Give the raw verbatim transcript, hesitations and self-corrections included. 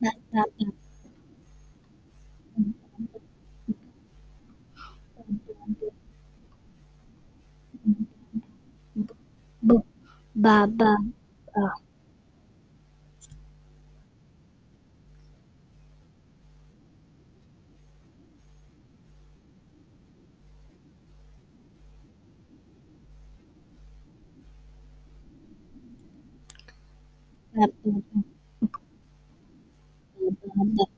Dạ, dạ, dạ. Ừm, ừm, ừm. Ừm, ừm, ừm. Ừm, ừm, ừm. B bà bà ờ. Dạ, ừm, ừm. Ừm.